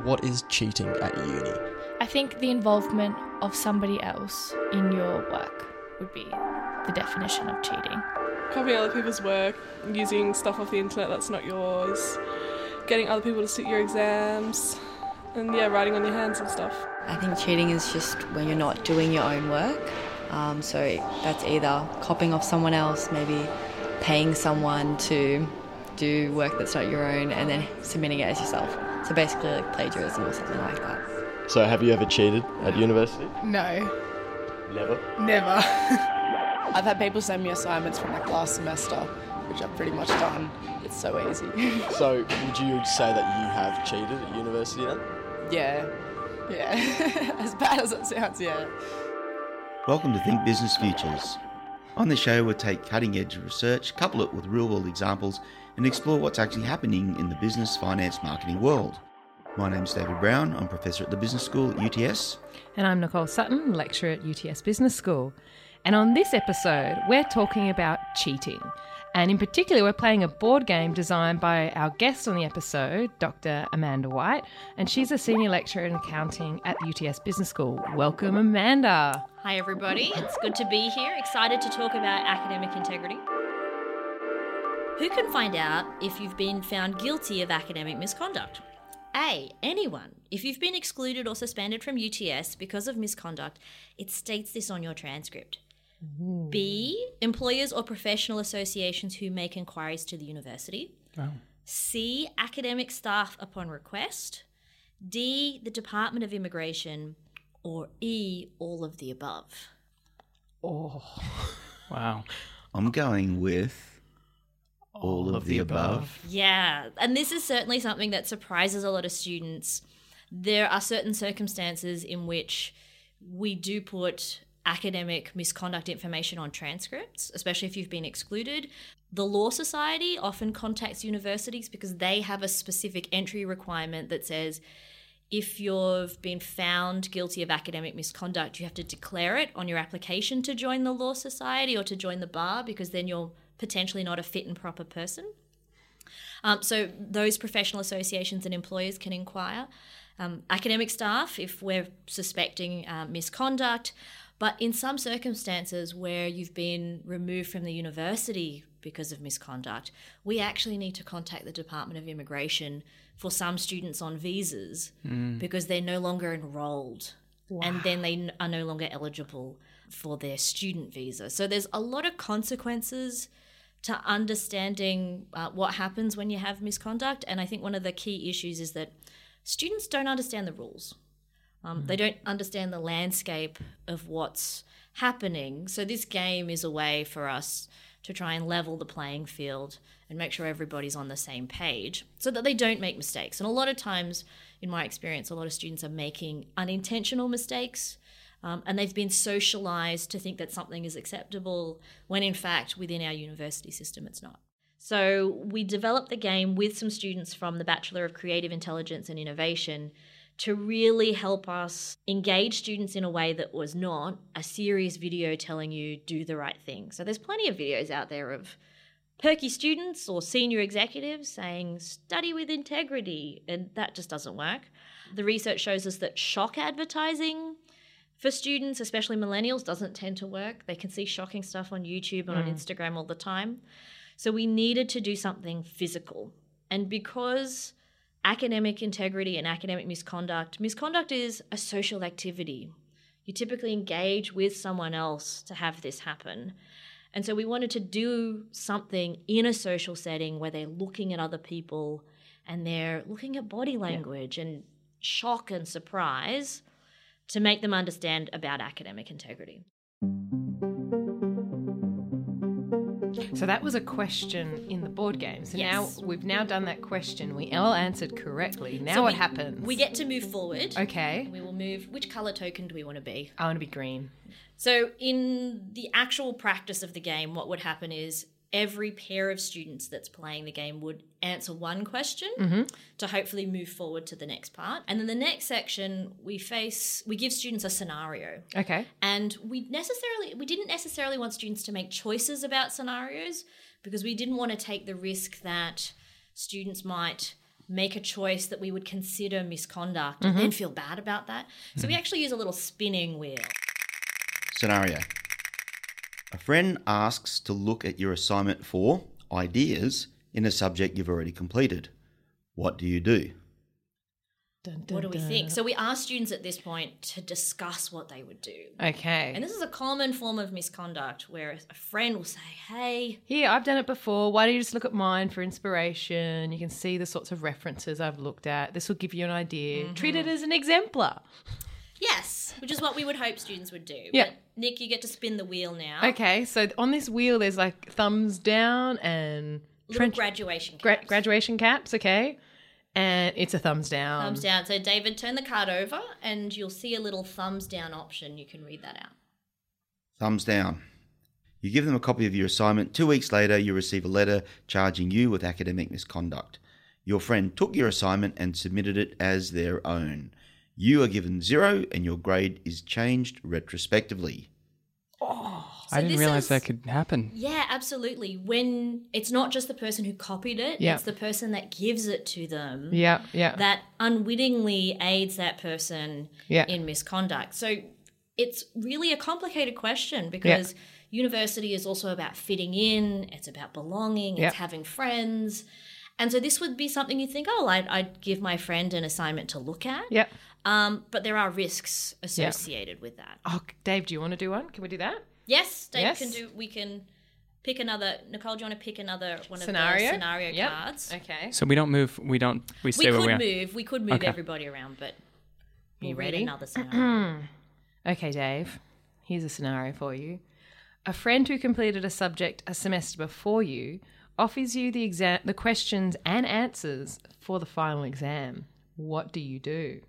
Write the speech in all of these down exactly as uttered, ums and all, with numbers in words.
what is cheating at uni? I think the involvement of somebody else in your work would be the definition of cheating. Copying other people's work, using stuff off the internet that's not yours, getting other people to sit your exams, and yeah, writing on your hands and stuff. I think cheating is just when you're not doing your own work. Um, so that's either copying off someone else, maybe paying someone to do work that's not your own, and then submitting it as yourself. So basically like plagiarism or something like that. So have you ever cheated at university? No. Never? Never. I've had people send me assignments from like last semester, which I've pretty much done. It's so easy. So would you say that you have cheated at university then? Yeah. Yeah. As bad as it sounds, yeah. Welcome to Think Business Futures. On the show, we'll take cutting-edge research, couple it with real-world examples, and explore what's actually happening in the business, finance, marketing world. My name's David Brown. I'm Professor at the Business School at U T S. And I'm Nicole Sutton, Lecturer at U T S Business School. And on this episode, we're talking about cheating. And in particular, we're playing a board game designed by our guest on the episode, Doctor Amanda White, and she's a Senior Lecturer in Accounting at the U T S Business School. Welcome, Amanda. Hi, everybody. It's good to be here. Excited to talk about academic integrity. Who can find out if you've been found guilty of academic misconduct? A. Anyone. If you've been excluded or suspended from U T S because of misconduct, it states this on your transcript. Ooh. B. Employers or professional associations who make inquiries to the university. Oh. C. Academic staff upon request. D. The Department of Immigration. Or E. All of the above. Oh, wow. I'm going with all, all of, of the, the above. above. Yeah, and this is certainly something that surprises a lot of students. There are certain circumstances in which we do put academic misconduct information on transcripts, especially if you've been excluded. The Law Society often contacts universities because they have a specific entry requirement that says if you've been found guilty of academic misconduct, you have to declare it on your application to join the Law Society or to join the bar, because then you're potentially not a fit and proper person. Um, so those professional associations and employers can inquire. Um, academic staff, if we're suspecting uh, misconduct. But in some circumstances where you've been removed from the university because of misconduct, we actually need to contact the Department of Immigration for some students on visas mm. because they're no longer enrolled. Wow. And then they are no longer eligible for their student visa. So there's a lot of consequences to understanding uh, what happens when you have misconduct. And I think one of the key issues is that students don't understand the rules. Um, mm. They don't understand the landscape of what's happening. So this game is a way for us to try and level the playing field and make sure everybody's on the same page so that they don't make mistakes. And a lot of times, in my experience, a lot of students are making unintentional mistakes, um, and they've been socialised to think that something is acceptable when, in fact, within our university system, it's not. So we developed the game with some students from the Bachelor of Creative Intelligence and Innovation to really help us engage students in a way that was not a serious video telling you do the right thing. So there's plenty of videos out there of perky students or senior executives saying study with integrity, and that just doesn't work. The research shows us that shock advertising for students, especially millennials, doesn't tend to work. They can see shocking stuff on YouTube and mm. on Instagram all the time. So we needed to do something physical. And because academic integrity and academic misconduct, misconduct is a social activity. You typically engage with someone else to have this happen. And so we wanted to do something in a social setting where they're looking at other people and they're looking at body language yeah. and shock and surprise to make them understand about academic integrity. So that was a question in the board game. So yes. now we've now done that question. We all answered correctly. Now so what we, happens? We get to move forward. Okay. We will move. Which colour token do we want to be? I want to be green. So in the actual practice of the game, what would happen is every pair of students that's playing the game would answer one question mm-hmm. to hopefully move forward to the next part. And then the next section, we face, we give students a scenario. Okay. And we necessarily, we didn't necessarily want students to make choices about scenarios because we didn't want to take the risk that students might make a choice that we would consider misconduct and then feel bad about that. So we actually use a little spinning wheel. Scenario. A friend asks to look at your assignment for ideas in a subject you've already completed. What do you do? Dun, dun, What do we dun. think? So we ask students at this point to discuss what they would do. Okay. And this is a common form of misconduct where a friend will say, hey, Here, I've done it before. Why don't you just look at mine for inspiration? You can see the sorts of references I've looked at. This will give you an idea. Treat it as an exemplar. yes, which is what we would hope students would do. Yeah. But Nick, you get to spin the wheel now. Okay, so on this wheel, there's like thumbs down and Little trench- graduation gra- caps. graduation caps, okay? And it's a thumbs down. Thumbs down. So David, turn the card over and you'll see a little thumbs down option. You can read that out. Thumbs down. You give them a copy of your assignment. Two weeks later, you receive a letter charging you with academic misconduct. Your friend took your assignment and submitted it as their own. You are given zero and your grade is changed retrospectively. So I didn't this realize is- that could happen. Yeah, absolutely. When it's not just the person who copied it, Yeah. it's the person that gives it to them Yeah, yeah. that unwittingly aids that person Yeah. in misconduct. So it's really a complicated question because university is also about fitting in, it's about belonging, Yeah. it's having friends. And so this would be something you think, oh, I'd, I'd give my friend an assignment to look at. yeah. Um, but there are risks associated with that. Oh, Dave, do you want to do one? Can we do that? Yes, Dave Yes. can do. We can pick another. Nicole, do you want to pick another one Scenario? of the scenario Yep. cards? Okay. So we don't move. We don't. We We stay where could we are. move. We could move Okay. everybody around, but You we'll read ready? another scenario. Okay, Dave. Here's a scenario for you. A friend who completed a subject a semester before you offers you the exam, the questions and answers for the final exam. What do you do?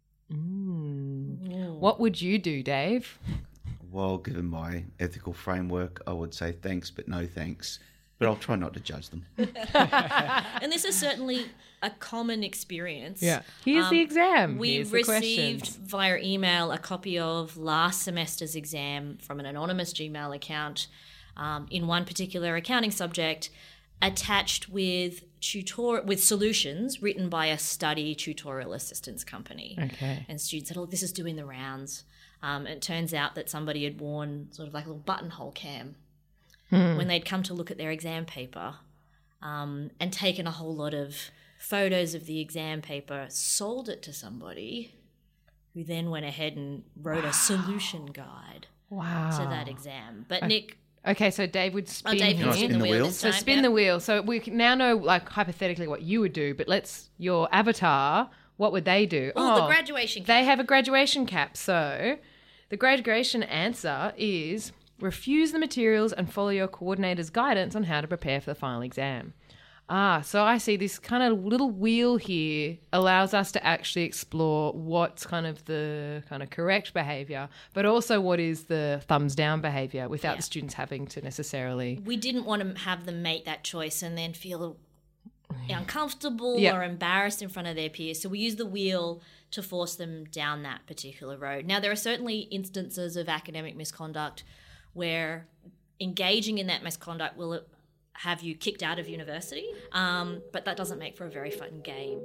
Mm. What would you do, Dave? Well, given my ethical framework, I would say thanks, but no thanks. But I'll try not to judge them. And this is certainly a common experience. Here's Um, the exam. We Here's the received questions. via email a copy of last semester's exam from an anonymous Gmail account um, in one particular accounting subject, attached with tutor with solutions written by a study tutorial assistance company. Okay. And students said, "Look, this is doing the rounds." Um, it turns out that somebody had worn sort of like a little buttonhole cam when they'd come to look at their exam paper, um, and taken a whole lot of photos of the exam paper, sold it to somebody who then went ahead and wrote a solution guide Wow. to that exam. But Nick, Okay, so Dave would oh, spin Dave, here. you Can I spin spin the the wheel wheel? this So time. spin yeah. the wheel. So we can now know, like, hypothetically what you would do, but let's, your avatar, what would they do? Oh, the graduation They have a graduation cap. So the graduation answer is refuse the materials and follow your coordinator's guidance on how to prepare for the final exam. Ah, so I see this kind of little wheel here allows us to actually explore what's kind of the kind of correct behaviour, but also what is the thumbs down behaviour without Yeah. the students having to necessarily. We didn't want to have them make that choice and then feel uncomfortable Yeah. or embarrassed in front of their peers. So we use the wheel to force them down that particular road. Now, there are certainly instances of academic misconduct where engaging in that misconduct will have you kicked out of university, um, but that doesn't make for a very fun game.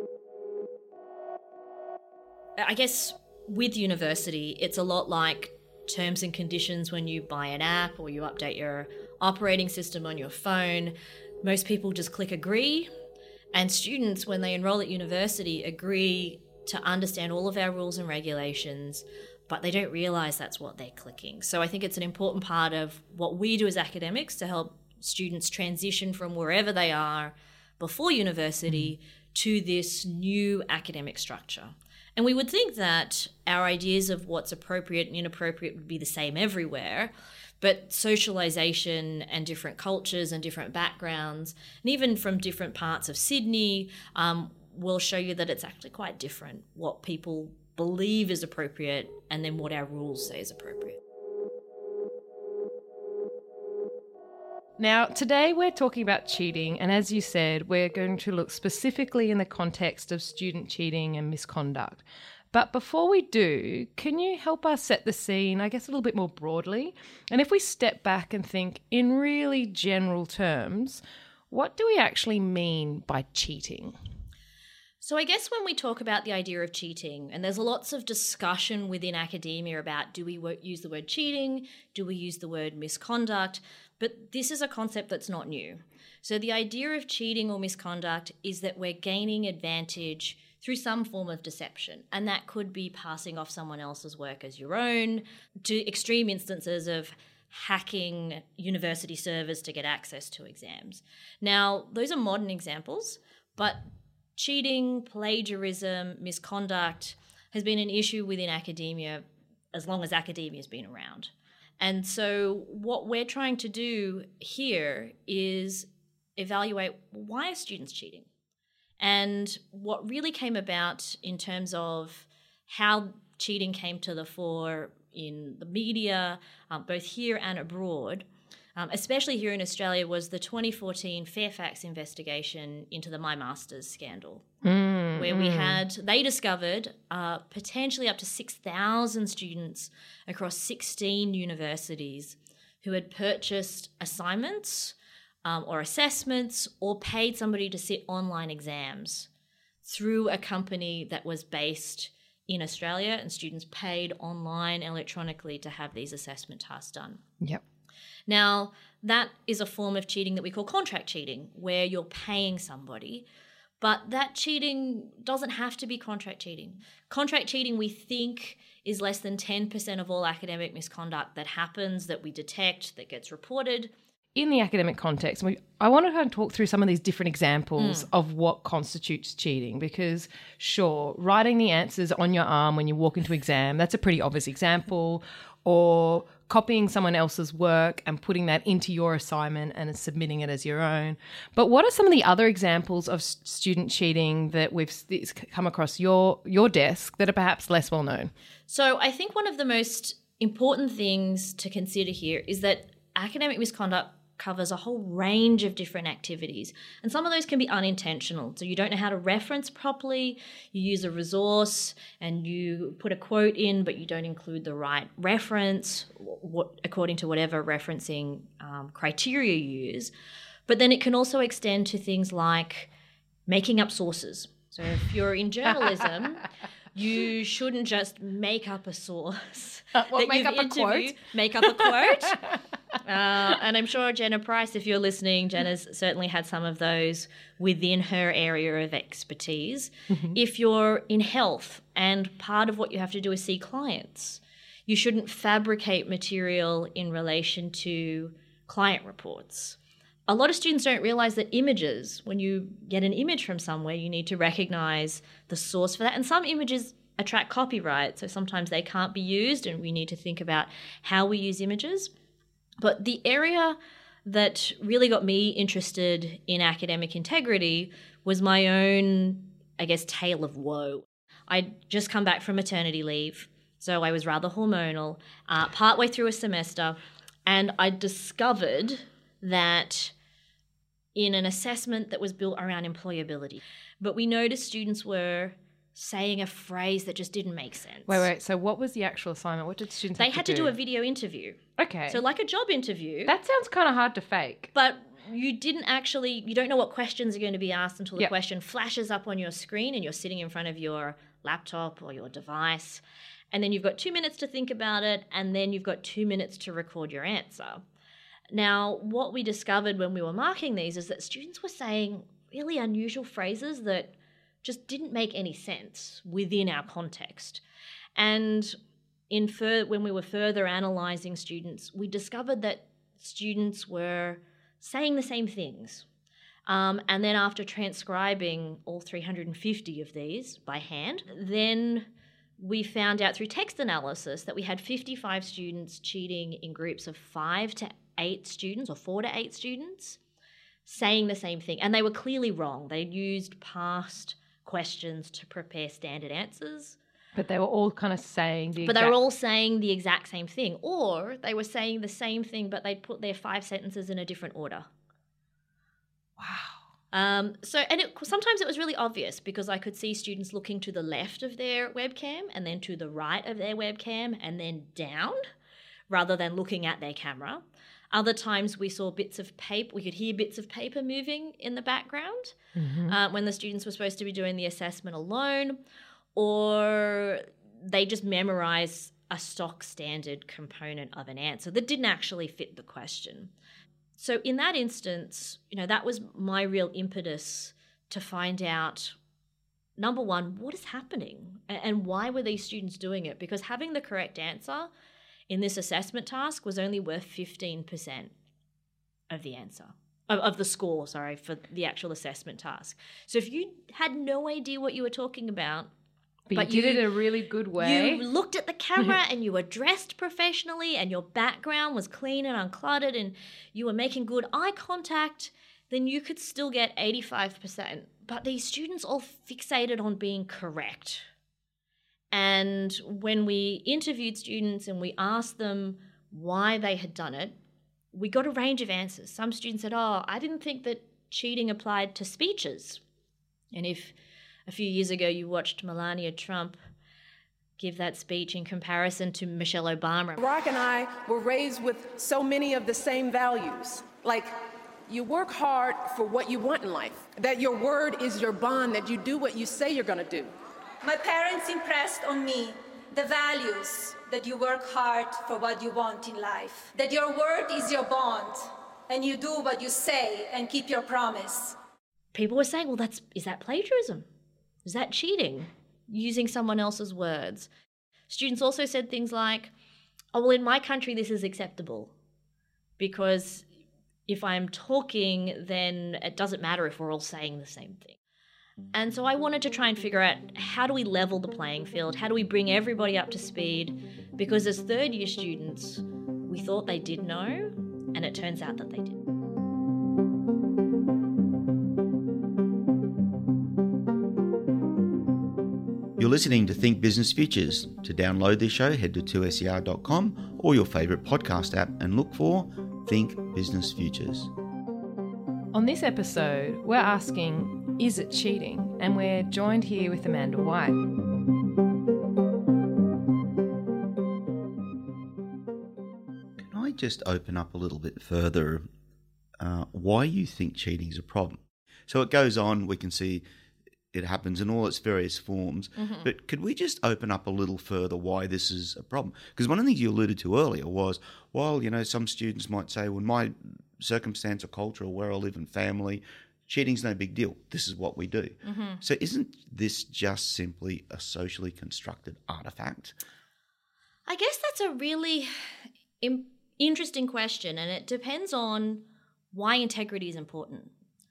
I guess with university, it's a lot like terms and conditions when you buy an app or you update your operating system on your phone. Most people just click agree, and students, when they enroll at university, agree to understand all of our rules and regulations, but they don't realise that's what they're clicking. So I think it's an important part of what we do as academics to help students transition from wherever they are before university to this new academic structure. And we would think that our ideas of what's appropriate and inappropriate would be the same everywhere, but socialization and different cultures and different backgrounds, and even from different parts of Sydney, um, will show you that it's actually quite different what people believe is appropriate and then what our rules say is appropriate. Now, today we're talking about cheating, and as you said, we're going to look specifically in the context of student cheating and misconduct. But before we do, can you help us set the scene, I guess, a little bit more broadly? And if we step back and think in really general terms, what do we actually mean by cheating? So I guess when we talk about the idea of cheating, and there's lots of discussion within academia about do we wo- use the word cheating, do we use the word misconduct, but this is a concept that's not new. So the idea of cheating or misconduct is that we're gaining advantage through some form of deception, and that could be passing off someone else's work as your own, to extreme instances of hacking university servers to get access to exams. Now, those are modern examples, but cheating, plagiarism, misconduct has been an issue within academia as long as academia has been around. And so what we're trying to do here is evaluate why are students cheating? And what really came about in terms of how cheating came to the fore in the media, um, both here and abroad, um, especially here in Australia, was the twenty fourteen Fairfax investigation into the My Masters scandal, Mm, where we mm. had, they discovered uh, potentially up to six thousand students across sixteen universities who had purchased assignments um, or assessments or paid somebody to sit online exams through a company that was based in Australia, and students paid online electronically to have these assessment tasks done. Yep. Now, that is a form of cheating that we call contract cheating, where you're paying somebody, but that cheating doesn't have to be contract cheating. Contract cheating, we think, is less than ten percent of all academic misconduct that happens, that we detect, that gets reported. In the academic context, we, I want to kind of talk through some of these different examples mm. of what constitutes cheating, because sure, writing the answers on your arm when you walk into exam, that's a pretty obvious example, or copying someone else's work and putting that into your assignment and submitting it as your own. But what are some of the other examples of student cheating that we've come across your your desk that are perhaps less well known? So I think one of the most important things to consider here is that academic misconduct covers a whole range of different activities. And some of those can be unintentional. So you don't know how to reference properly, you use a resource and you put a quote in, but you don't include the right reference what, according to whatever referencing um, criteria you use. But then it can also extend to things like making up sources. So if you're in journalism, you shouldn't just make up a source. Uh, what, that make you've up a interviewed. quote? Make up a quote. uh, and I'm sure Jenna Price, if you're listening, Jenna's certainly had some of those within her area of expertise. Mm-hmm. If you're in health and part of what you have to do is see clients, you shouldn't fabricate material in relation to client reports. A lot of students don't realise that images, when you get an image from somewhere, you need to recognise the source for that. And some images attract copyright, so sometimes they can't be used, and we need to think about how we use images. But the area that really got me interested in academic integrity was my own, I guess, tale of woe. I'd just come back from maternity leave, so I was rather hormonal, uh, partway through a semester, and I discovered that in an assessment that was built around employability. But we noticed students were saying a phrase that just didn't make sense. Wait, wait. So what was the actual assignment? What did students They have had to to do? do a video interview. Okay. So like a job interview. That sounds kind of hard to fake. But you didn't actually, you don't know what questions are going to be asked until the Yep. question flashes up on your screen and you're sitting in front of your laptop or your device. And then you've got two minutes to think about it, and then you've got two minutes to record your answer. Now, what we discovered when we were marking these is that students were saying really unusual phrases that just didn't make any sense within our context. And in fur- when we were further analysing students, we discovered that students were saying the same things. Um, and then after transcribing all three hundred fifty of these by hand, then we found out through text analysis that we had fifty-five students cheating in groups of five to eight students or four to eight students saying the same thing. And they were clearly wrong. They used past questions to prepare standard answers. But they were all kind of saying the But exact... they were all saying the exact same thing. Or they were saying the same thing, but they'd put their five sentences in a different order. Wow. Um, so, and it, sometimes it was really obvious because I could see students looking to the left of their webcam and then to the right of their webcam and then down rather than looking at their camera. Other times we saw bits of paper, we could hear bits of paper moving in the background Mm-hmm. uh, when the students were supposed to be doing the assessment alone, or they just memorize a stock standard component of an answer that didn't actually fit the question. So in that instance, you know, that was my real impetus to find out, number one, what is happening and why were these students doing it? Because having the correct answer in this assessment task was only worth fifteen percent of the answer, of, of the score, sorry, for the actual assessment task. So if you had no idea what you were talking about, But, But you did you- it a really good way. you looked at the camera and you were dressed professionally and your background was clean and uncluttered and you were making good eye contact, then you could still get eighty-five percent. But these students all fixated on being correct. And when we interviewed students and we asked them why they had done it, we got a range of answers. Some students said, oh, I didn't think that cheating applied to speeches. And if a few years ago you watched Melania Trump give that speech in comparison to Michelle Obama. Barack and I were raised with so many of the same values, like you work hard for what you want in life, that your word is your bond, that you do what you say you're going to do. My parents impressed on me the values that you work hard for what you want in life, that your word is your bond, and you do what you say and keep your promise. People were saying, well, that's is that plagiarism? Is that cheating? Using someone else's words. Students also said things like, oh, well, in my country, this is acceptable because if I'm talking, then it doesn't matter if we're all saying the same thing. And so I wanted to try and figure out, how do we level the playing field? How do we bring everybody up to speed? Because as third year students, we thought they did know, and it turns out that they didn't. You're listening to Think Business Futures. To download this show, head to two S E R dot com or your favourite podcast app and look for Think Business Futures. On this episode, we're asking, is it cheating? And we're joined here with Amanda White. Can I just open up a little bit further uh, why you think cheating is a problem? So it goes on, we can see it happens in all its various forms, Mm-hmm. but could we just open up a little further why this is a problem? Because one of the things you alluded to earlier was, well, you know, some students might say, well, my circumstance or culture or where I live and family, cheating's no big deal. This is what we do. Mm-hmm. So isn't this just simply a socially constructed artifact? I guess that's a really im- interesting question, and it depends on why integrity is important.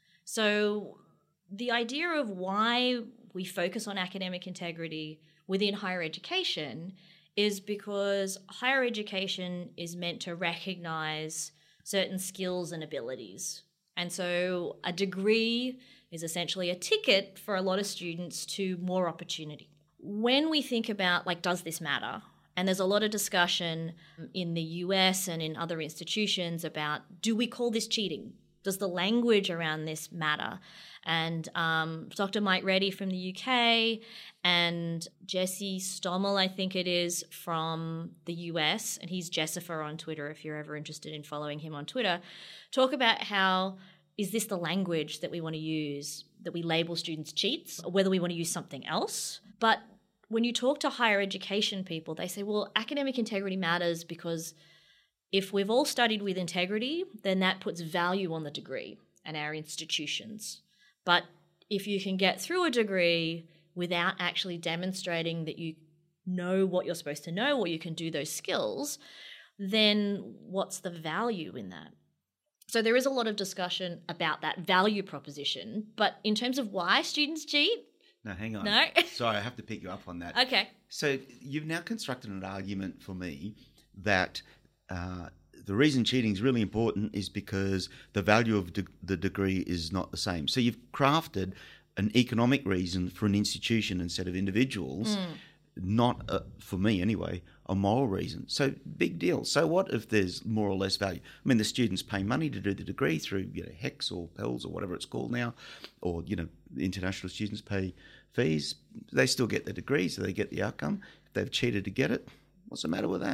So the idea of why we focus on academic integrity within higher education is because higher education is meant to recognise certain skills and abilities. And so a degree is essentially a ticket for a lot of students to more opportunity. When we think about, like, does this matter? And there's a lot of discussion in the U S and in other institutions about, do we call this cheating? Does the language around this matter? And um, Doctor Mike Reddy from the U K and Jesse Stommel, I think it is, from the U S, and he's Jessifer on Twitter if you're ever interested in following him on Twitter, talk about how, is this the language that we want to use, that we label students cheats, or whether we want to use something else. But when you talk to higher education people, they say, well, academic integrity matters because if we've all studied with integrity, then that puts value on the degree and our institutions. But if you can get through a degree without actually demonstrating that you know what you're supposed to know or you can do those skills, then what's the value in that? So there is a lot of discussion about that value proposition. But in terms of why students cheat, No, hang on. No? Sorry, I have to pick you up on that. okay. So you've now constructed an argument for me that uh, the reason cheating is really important is because the value of de- the degree is not the same. So you've crafted an economic reason for an institution instead of individuals, Mm. not, a, for me anyway, a moral reason. So big deal. So what if there's more or less value? I mean, the students pay money to do the degree through, you know, HECS or Pels or whatever it's called now, or, you know, the international students pay fees. They still get the degree, so they get the outcome. If they've cheated to get it, what's the matter with that?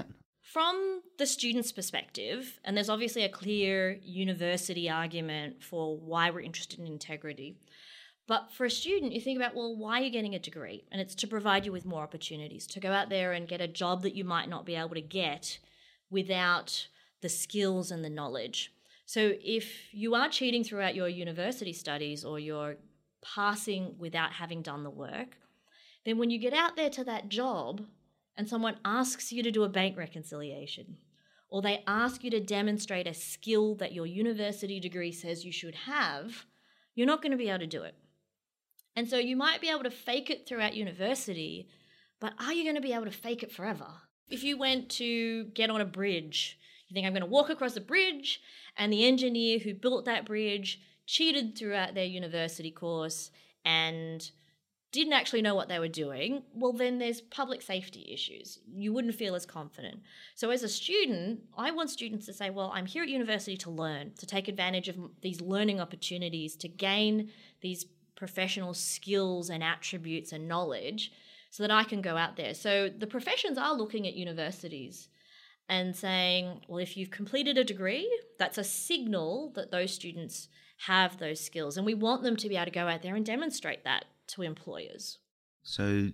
From the student's perspective, and there's obviously a clear university argument for why we're interested in integrity, but for a student, you think about, well, why are you getting a degree? And it's to provide you with more opportunities, to go out there and get a job that you might not be able to get without the skills and the knowledge. So if you are cheating throughout your university studies or you're passing without having done the work, then when you get out there to that job and someone asks you to do a bank reconciliation, or they ask you to demonstrate a skill that your university degree says you should have, you're not going to be able to do it. And so you might be able to fake it throughout university, but are you going to be able to fake it forever? If you went to get on a bridge, you think, I'm going to walk across a bridge, and the engineer who built that bridge cheated throughout their university course and didn't actually know what they were doing, well, then there's public safety issues. You wouldn't feel as confident. So as a student, I want students to say, well, I'm here at university to learn, to take advantage of these learning opportunities, to gain these professional skills and attributes and knowledge so that I can go out there. So the professions are looking at universities and saying, well, if you've completed a degree, that's a signal that those students have those skills. And we want them to be able to go out there and demonstrate that to employers. So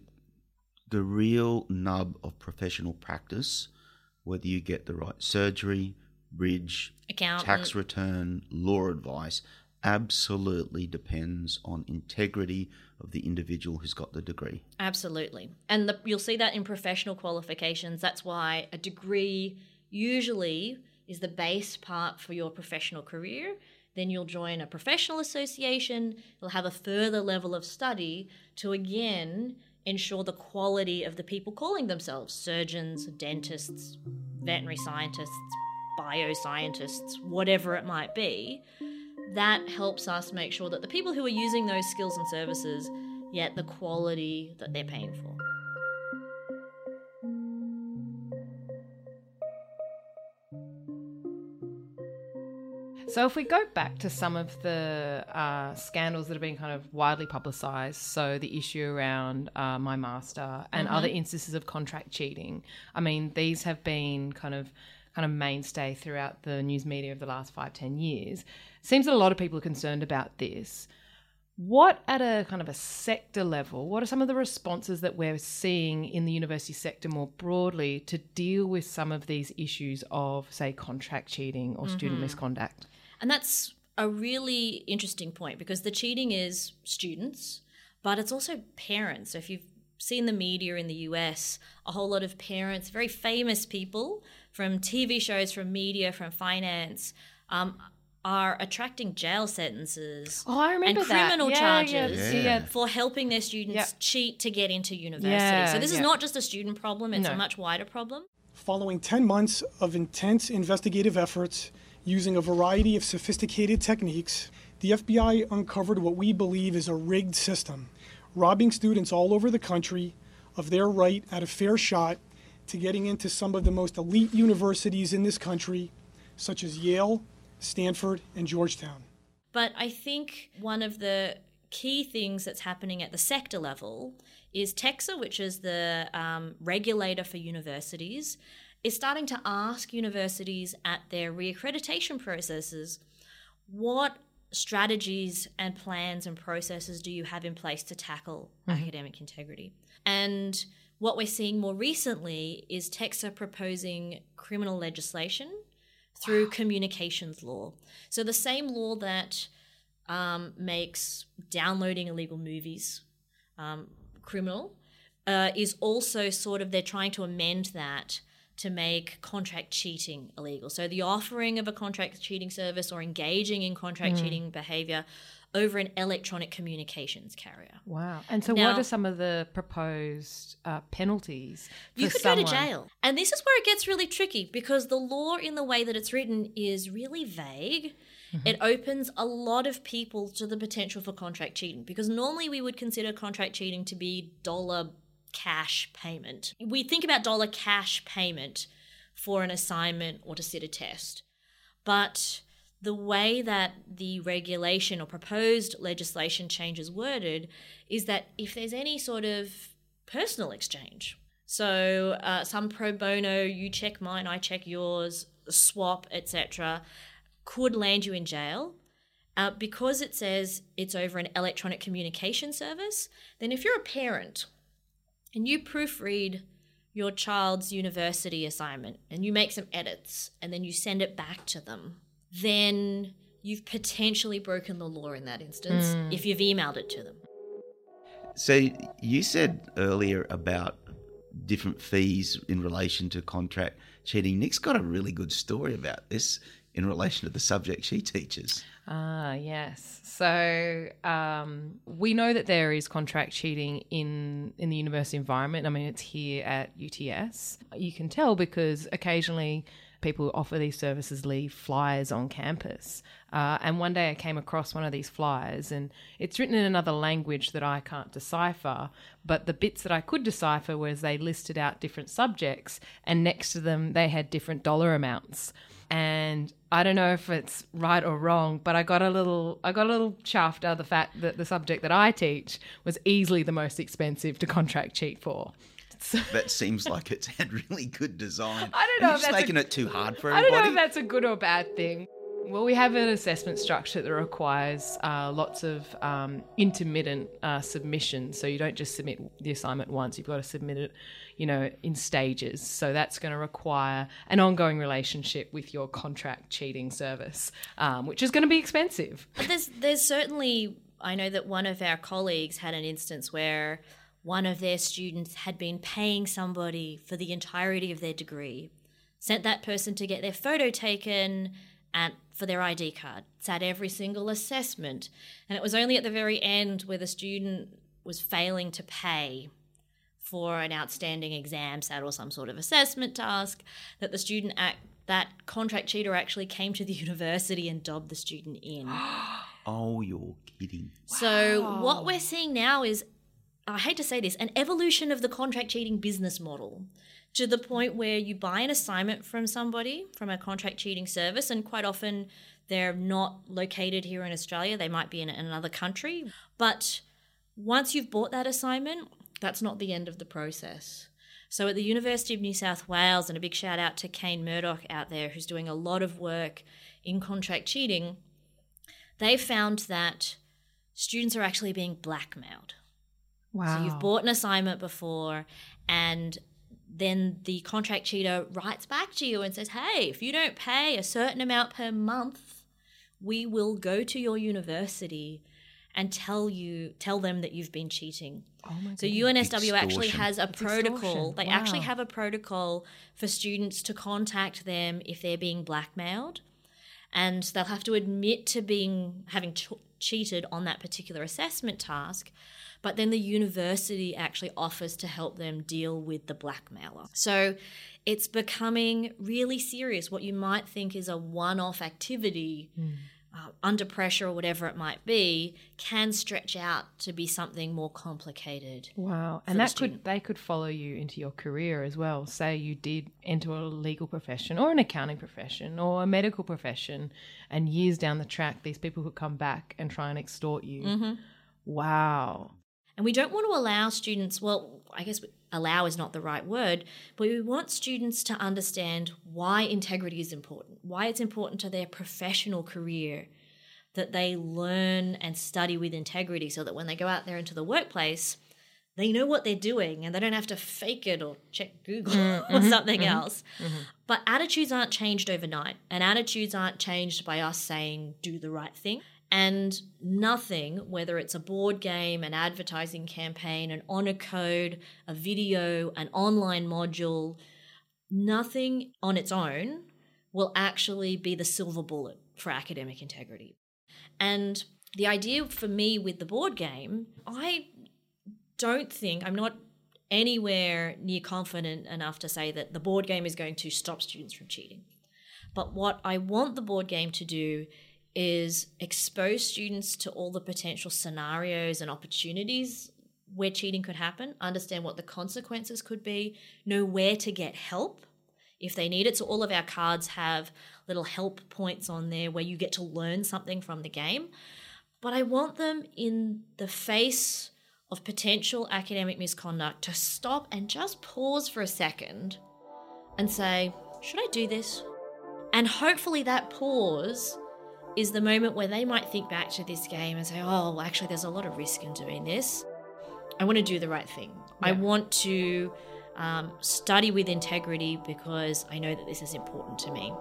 the real nub of professional practice, whether you get the right surgery, bridge, accountant, tax return, law advice, absolutely depends on integrity of the individual who's got the degree. Absolutely. And the, you'll see that in professional qualifications. That's why a degree usually is the base part for your professional career. Then you'll join a professional association. You'll have a further level of study to, again, ensure the quality of the people calling themselves surgeons, dentists, veterinary scientists, bioscientists, whatever it might be. That helps us make sure that the people who are using those skills and services get the quality that they're paying for. So if we go back to some of the uh, scandals that have been kind of widely publicised, so the issue around uh, My Master and Mm-hmm. other instances of contract cheating, I mean, these have been kind of kind of mainstay throughout the news media of the last five, ten years. Seems that a lot of people are concerned about this. What, at a kind of a sector level, what are some of the responses that we're seeing in the university sector more broadly to deal with some of these issues of, say, contract cheating or student Mm-hmm. misconduct? And that's a really interesting point because the cheating is students, but it's also parents. So if you've seen the media in the U S, a whole lot of parents, very famous people from T V shows, from media, from finance, um, are attracting jail sentences Oh, I remember and that. criminal Yeah, charges yeah, yeah. for helping their students Yep. cheat to get into university. Yeah, so this yeah. is not just a student problem, it's No. a much wider problem. Following ten months of intense investigative efforts using a variety of sophisticated techniques, the F B I uncovered what we believe is a rigged system, robbing students all over the country of their right at a fair shot to getting into some of the most elite universities in this country, such as Yale, Stanford, and Georgetown. But I think one of the key things that's happening at the sector level is TEQSA, which is the um, regulator for universities, is starting to ask universities at their reaccreditation processes, what strategies and plans and processes do you have in place to tackle mm-hmm. academic integrity? And what we're seeing more recently is TEQSA proposing criminal legislation through wow. communications law. So the same law that um, makes downloading illegal movies um, criminal uh, is also sort of, they're trying to amend that to make contract cheating illegal. So the offering of a contract cheating service or engaging in contract mm. cheating behaviour over an electronic communications carrier. Wow. And so now, what are some of the proposed uh, penalties for You could someone? go to jail. And this is where it gets really tricky because the law in the way that it's written is really vague. Mm-hmm. It opens a lot of people to the potential for contract cheating because normally we would consider contract cheating to be dollar cash payment. We think about dollar cash payment for an assignment or to sit a test. But the way that the regulation or proposed legislation change is worded is that if there's any sort of personal exchange, So uh, some pro bono, you check mine, I check yours, swap, et cetera, could land you in jail. Uh, because it says it's over an electronic communication service, then if you're a parent and you proofread your child's university assignment and you make some edits and then you send it back to them, then you've potentially broken the law in that instance Mm. if you've emailed it to them. So you said earlier about different fees in relation to contract cheating. Nick's got a really good story about this in relation to the subject she teaches. Ah, yes. So um, we know that there is contract cheating in, in the university environment. I mean, it's here at U T S. You can tell because occasionally people who offer these services leave flyers on campus. Uh, and one day I came across one of these flyers and it's written in another language that I can't decipher, but the bits that I could decipher was they listed out different subjects and next to them they had different dollar amounts. And I don't know if it's right or wrong, but I got a little I got a little chuffed out of the fact that the subject that I teach was easily the most expensive to contract cheat for. So That seems like it's had really good design. I don't know Are you if just that's making a- it too hard for I everybody? don't know if that's a good or bad thing. Well, we have an assessment structure that requires uh, lots of um, intermittent uh, submissions. So you don't just submit the assignment once. You've got to submit it, you know, in stages. So that's going to require an ongoing relationship with your contract cheating service, um, which is going to be expensive. But there's there's certainly, I know that one of our colleagues had an instance where one of their students had been paying somebody for the entirety of their degree, sent that person to get their photo taken and for their I D card. It's at every single assessment. And it was only at the very end where the student was failing to pay for an outstanding exam set or some sort of assessment task that the student act that contract cheater actually came to the university and dobbed the student in. Oh, you're kidding. So what we're seeing now is, I hate to say this, an evolution of the contract cheating business model to the point where you buy an assignment from somebody, from a contract cheating service, and quite often they're not located here in Australia. They might be in another country. But once you've bought that assignment, that's not the end of the process. So at the University of New South Wales, and a big shout out to Kane Murdoch out there who's doing a lot of work in contract cheating, they found that students are actually being blackmailed. Wow. So you've bought an assignment before and then the contract cheater writes back to you and says, hey, if you don't pay a certain amount per month, we will go to your university and tell you tell them that you've been cheating. Oh my so U N S W Extortion. actually has a It's protocol. extortion. They Wow. actually have a protocol for students to contact them if they're being blackmailed, and they'll have to admit to being having ch- cheated on that particular assessment task. But then the university actually offers to help them deal with the blackmailer. So it's becoming really serious. What you might think is a one-off activity, Mm. uh, under pressure or whatever it might be, can stretch out to be something more complicated. Wow. for And the that student. could they could follow you into your career as well. Say you did enter a legal profession or an accounting profession or a medical profession, and years down the track these people could come back and try and extort you. Mhm. Wow. And we don't want to allow students, well, I guess allow is not the right word, but we want students to understand why integrity is important, why it's important to their professional career, that they learn and study with integrity so that when they go out there into the workplace, they know what they're doing and they don't have to fake it or check Google Mm, or mhm, something mhm, else. mhm. But attitudes aren't changed overnight, and attitudes aren't changed by us saying, do the right thing. And nothing, whether it's a board game, an advertising campaign, an honor code, a video, an online module, nothing on its own will actually be the silver bullet for academic integrity. And the idea for me with the board game, I don't think, I'm not anywhere near confident enough to say that the board game is going to stop students from cheating. But what I want the board game to do is expose students to all the potential scenarios and opportunities where cheating could happen, understand what the consequences could be, know where to get help if they need it. So all of our cards have little help points on there where you get to learn something from the game. But I want them in the face of potential academic misconduct to stop and just pause for a second and say, should I do this? And hopefully that pause is the moment where they might think back to this game and say, oh, well, actually, there's a lot of risk in doing this. I want to do the right thing. Yeah. I want to um, study with integrity because I know that this is important to me.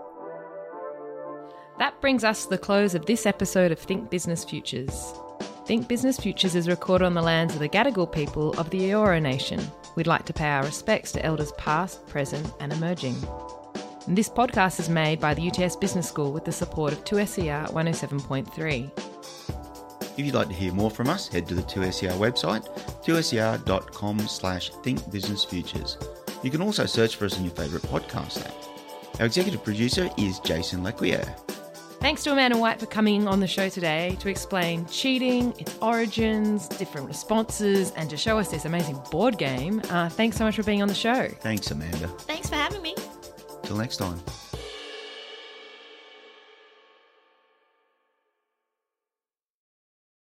That brings us to the close of this episode of Think Business Futures. Think Business Futures is recorded on the lands of the Gadigal people of the Eora Nation. We'd like to pay our respects to elders past, present and emerging. And this podcast is made by the U T S Business School with the support of two S E R one oh seven point three. If you'd like to hear more from us, head to the two S E R website, two S E R dot com slash think business futures. You can also search for us in your favourite podcast app. Our executive producer is Jason Lequier. Thanks to Amanda White for coming on the show today to explain cheating, its origins, different responses, and to show us this amazing board game. Uh, thanks so much for being on the show. Thanks, Amanda. Thanks for having me. Till next time.